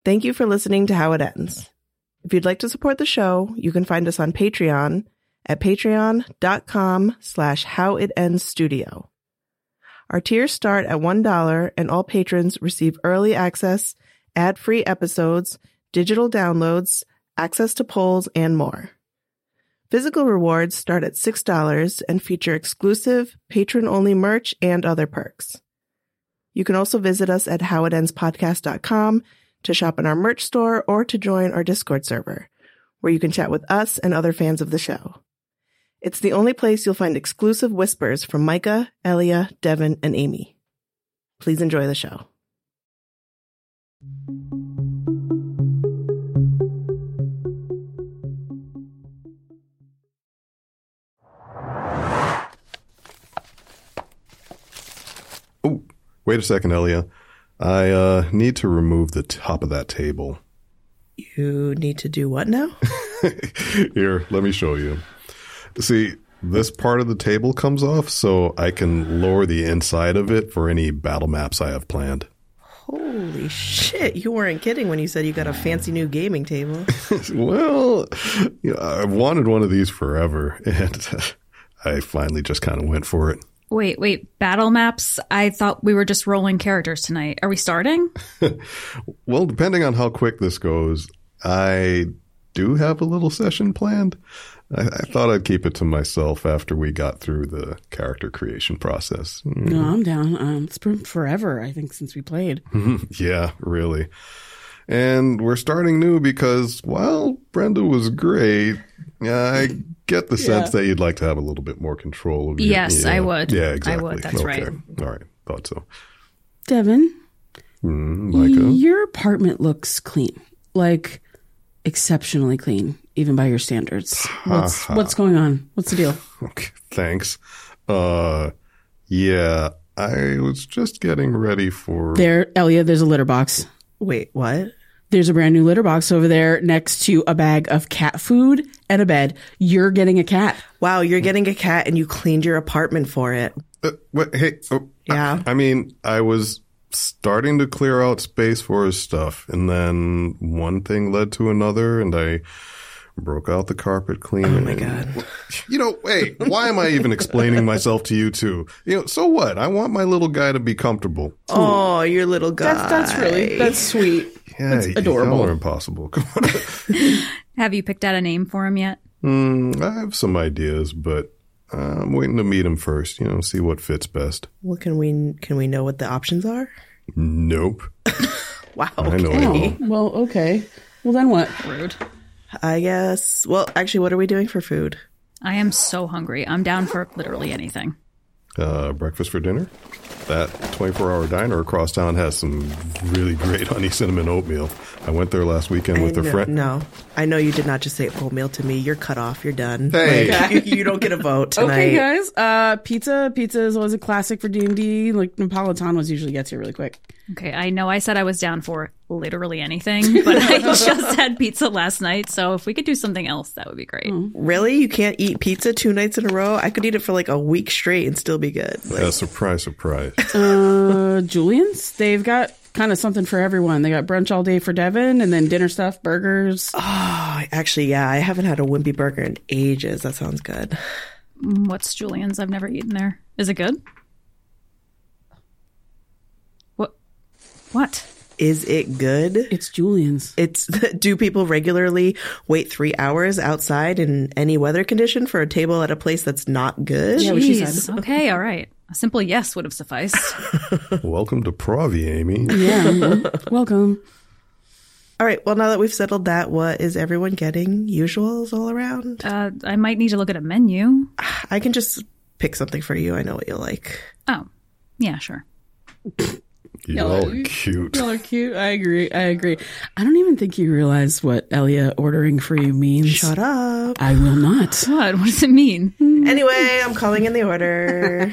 Thank you for listening to How It Ends. If you'd like to support the show, you can find us on Patreon at patreon.com/howitendsstudio. Our tiers start at $1, and all patrons receive early access, ad-free episodes, digital downloads, access to polls, and more. Physical rewards start at $6 and feature exclusive, patron-only merch and other perks. You can also visit us at howitendspodcast.com to shop in our merch store or to join our Discord server, where you can chat with us and other fans of the show. It's the only place you'll find exclusive whispers from Micah, Elia, Devin, and Amy. Please enjoy the show. Oh, wait a second, Elia. I need to remove the top of that table. You need to do what now? Here, let me show you. See, this part of the table comes off so I can lower the inside of it for any battle maps I have planned. Holy shit, you weren't kidding when you said you got a fancy new gaming table. Well, I've wanted one of these forever, and I finally just kind of went for it. Wait, battle maps? I thought we were just rolling characters tonight. Are we starting? Well, depending on how quick this goes, I do have a little session planned. I thought I'd keep it to myself after we got through the character creation process. No, I'm down. It's been forever, I think, since we played. Yeah, really. And we're starting new because, while Brenda was great, I get the sense that you'd like to have a little bit more control of your... Yes, I would. Yeah, exactly. I would, that's right. All right, thought so. Devin, Micah? your apartment looks clean. Like, exceptionally clean, even by your standards. What's going on? What's the deal? Okay, thanks. Yeah, I was just getting ready for... There, Elia, there's a litter box. Wait, what? There's a brand new litter box over there next to a bag of cat food and a bed. You're getting a cat. Wow, you're getting a cat and you cleaned your apartment for it. What? Hey, Yeah. I mean, I was starting to clear out space for his stuff, and then one thing led to another, and I broke out the carpet cleaner. Oh my God. Wait, why am I even explaining myself to you two? So what? I want my little guy to be comfortable. Oh, your little guy. That's sweet. Yeah, that's adorable. Y'all are impossible. Come on. Have you picked out a name for him yet? I have some ideas, but I'm waiting to meet him first, see what fits best. Well, can we know what the options are? Nope. Wow. I know. Oh, well, okay. Well, then what? Rude. I guess. Well, actually, what are we doing for food? I am so hungry. I'm down for literally anything. Breakfast for dinner? That 24-hour diner across town has some really great honey cinnamon oatmeal. I went there last weekend with a friend. No, I know you did not just say oatmeal to me. You're cut off. You're done. Hey. You don't get a vote tonight. Okay, guys. Pizza is always a classic for D&D. Like, Napolitanos usually gets here really quick. Okay, I know I said I was down for literally anything, but I just had pizza last night, so if we could do something else, that would be great. Really? You can't eat pizza 2 nights in a row? I could eat it for like a week straight and still be good. Yeah, surprise. Julian's? They've got kind of something for everyone. They got brunch all day for Devin, and then dinner stuff, burgers. Oh, actually, yeah. I haven't had a wimpy burger in ages. That sounds good. What's Julian's? I've never eaten there. Is it good? What? Is it good? It's Julian's. Do people regularly wait 3 hours outside in any weather condition for a table at a place that's not good? Yeah, what she said. Okay, all right. A simple yes would have sufficed. Welcome to Pravi, Amy. Yeah, welcome. All right. Well, now that we've settled that, what is everyone getting? Usuals all around? I might need to look at a menu. I can just pick something for you. I know what you'll like. Oh, yeah, sure. Y'all are cute. Y'all are cute. I agree. I don't even think you realize what Elia ordering for you means. Shut up. I will not. What? What does it mean? Anyway, I'm calling in the order.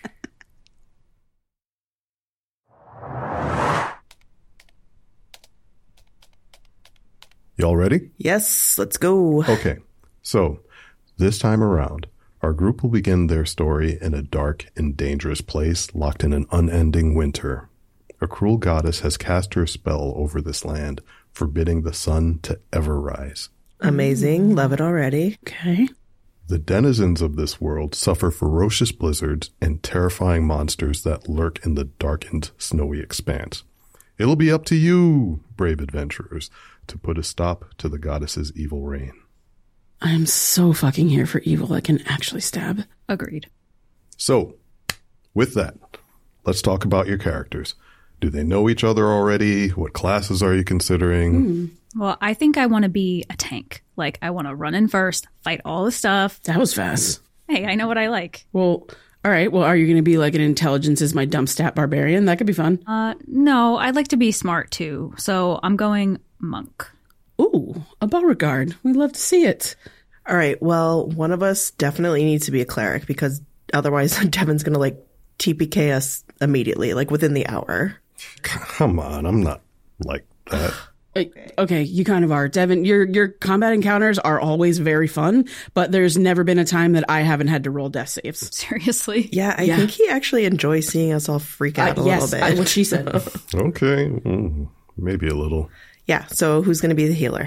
Y'all ready? Yes, let's go. Okay, so this time around, our group will begin their story in a dark and dangerous place locked in an unending winter. A cruel goddess has cast her spell over this land, forbidding the sun to ever rise. Amazing. Love it already. Okay. The denizens of this world suffer ferocious blizzards and terrifying monsters that lurk in the darkened, snowy expanse. It'll be up to you, brave adventurers, to put a stop to the goddess's evil reign. I'm so fucking here for evil that can actually stab. Agreed. So, with that, let's talk about your characters. Do they know each other already? What classes are you considering? Well, I think I want to be a tank. Like, I want to run in first, fight all the stuff. That was fast. Hey, I know what I like. Well, all right. Well, are you going to be like an intelligence is my dump stat barbarian? That could be fun. No, I'd like to be smart too. So I'm going monk. Ooh, a Beauregard. We'd love to see it. All right. Well, one of us definitely needs to be a cleric because otherwise Devin's going to like TPK us immediately, like within the hour. Come on, I'm not like that. Okay, you kind of are. Devin, your combat encounters are always very fun, but there's never been a time that I haven't had to roll death saves. Seriously? Yeah, I think he actually enjoys seeing us all freak out a little bit. What she said. Okay, maybe a little. Yeah, so who's going to be the healer?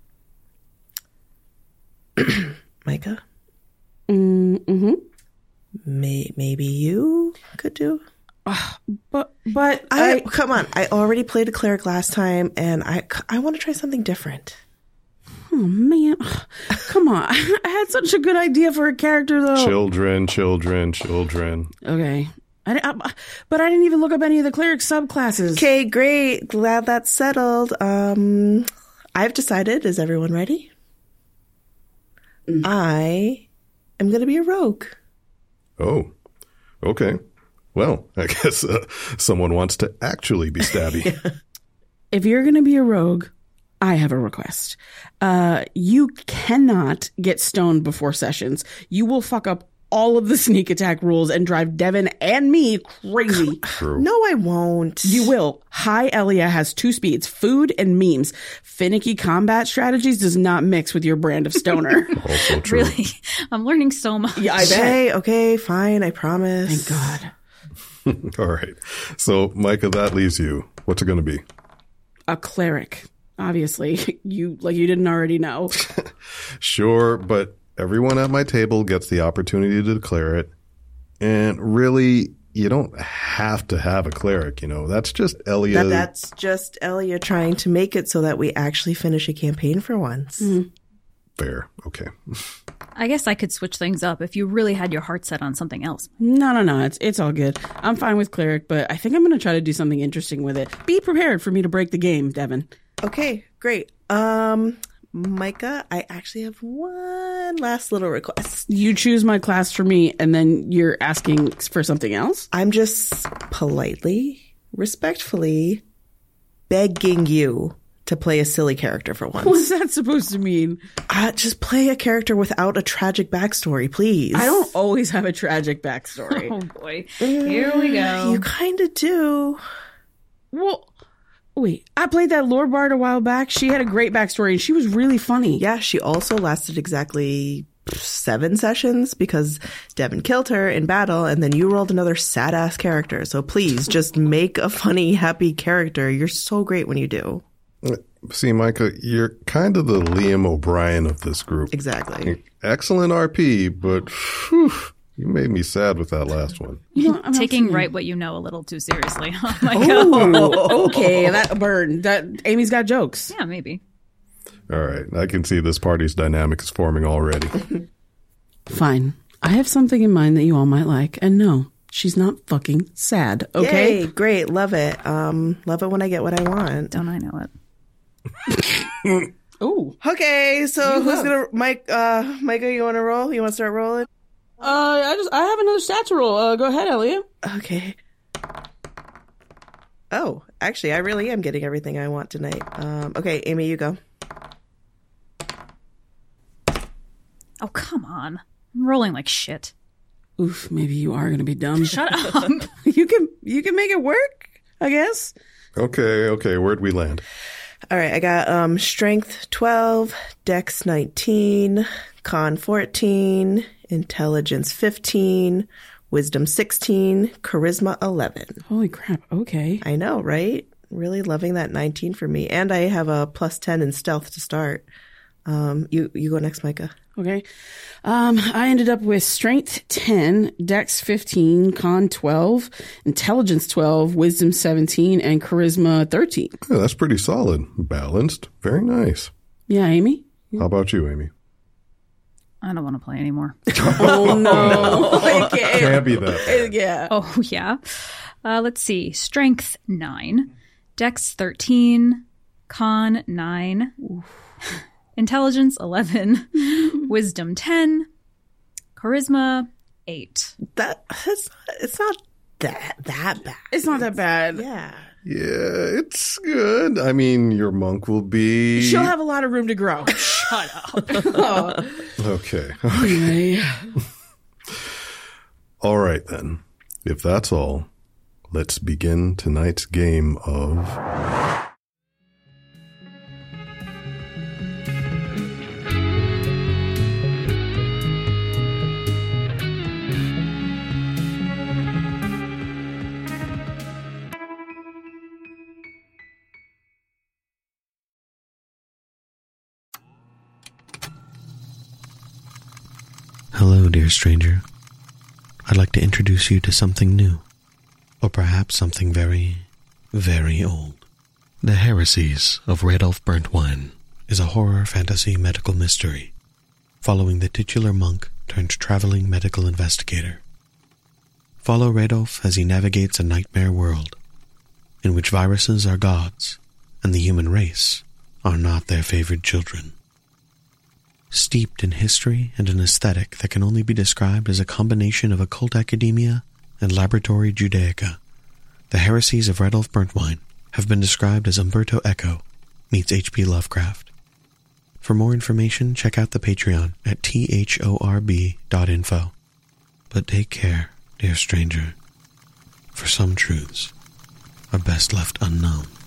Micah? Mm-hmm. Maybe you could do? But come on. I already played a cleric last time, and I want to try something different. Oh, man. Come on. I had such a good idea for a character, though. Children. Okay. But I didn't even look up any of the cleric subclasses. Okay, great. Glad that's settled. I've decided. Is everyone ready? I am going to be a rogue. Oh, okay. Well, I guess someone wants to actually be stabby. If you're going to be a rogue, I have a request. You cannot get stoned before sessions. You will fuck up all of the sneak attack rules and drive Devin and me crazy. True. No, I won't. You will. High Elia has 2 speeds, food and memes. Finicky combat strategies does not mix with your brand of stoner. Also true. Really? I'm learning so much. Yeah, I bet. Okay, fine. I promise. Thank God. All right. So, Micah, that leaves you. What's it going to be? A cleric. Obviously. You didn't already know. Sure, but everyone at my table gets the opportunity to declare it. And really, you don't have to have a cleric, That's just Elia. That's just Elia trying to make it so that we actually finish a campaign for once. Mm-hmm. Fair. Okay. I guess I could switch things up if you really had your heart set on something else. No. It's all good. I'm fine with cleric, but I think I'm going to try to do something interesting with it. Be prepared for me to break the game, Devin. Okay, great. Micah, I actually have one last little request. You choose my class for me, and then you're asking for something else? I'm just politely, respectfully begging you to play a silly character for once. What's that supposed to mean? Just play a character without a tragic backstory, please. I don't always have a tragic backstory. Oh boy. Here we go. You kind of do. Well, wait. I played that Lore Bard a while back. She had a great backstory, and she was really funny. Yeah, she also lasted exactly 7 sessions because Devin killed her in battle, and then you rolled another sad-ass character. So please, just make a funny, happy character. You're so great when you do. See, Micah, you're kind of the Liam O'Brien of this group. Exactly. Excellent RP, but whew, you made me sad with that last one. I'm Taking right what you know a little too seriously. Oh my god. Oh, okay, that burn. That Amy's got jokes. Yeah, maybe. All right, I can see this party's dynamic is forming already. Fine. I have something in mind that you all might like, and no, she's not fucking sad, okay? Yay, great. Love it. Love it when I get what I want. Don't I know it? Ooh. Okay, so who's gonna Micah, you wanna roll? You wanna start rolling? I have another stat to roll. Go ahead, Elia. Okay. Oh, actually I really am getting everything I want tonight. Okay, Amy, you go. Oh, come on. I'm rolling like shit. Oof, maybe you are gonna be dumb. Shut up. You can make it work, I guess. Okay, where'd we land? All right, I got strength 12, dex 19, con 14, intelligence 15, wisdom 16, charisma 11. Holy crap, okay. I know, right? really loving that 19 for me. And I have a +10 in stealth to start. You go next, Micah. Okay. I ended up with strength 10, dex 15, con 12, intelligence 12, wisdom 17, and charisma 13. Yeah, that's pretty solid. Balanced. Very nice. Yeah, Amy? How about you, Amy? I don't want to play anymore. Oh, no. Can't be that bad. Yeah. Oh, yeah. Let's see. Strength 9, dex 13, con 9, intelligence 11, wisdom 10, charisma 8. It's not that bad. It's not that bad. Yeah. Yeah, it's good. I mean, your monk will be... She'll have a lot of room to grow. Shut up. Okay. Okay. All right, then. If that's all, let's begin tonight's game of... Hello, dear stranger. I'd like to introduce you to something new, or perhaps something very, very old. The Heresies of Radolf Burntwine is a horror fantasy medical mystery, following the titular monk turned traveling medical investigator. Follow Radolf as he navigates a nightmare world, in which viruses are gods, and the human race are not their favored children. Steeped in history and an aesthetic that can only be described as a combination of occult academia and laboratory Judaica, the Heresies of Radolf Burntwine have been described as Umberto Eco meets H.P. Lovecraft. For more information, check out the Patreon at thorb.info. But take care, dear stranger, for some truths are best left unknown.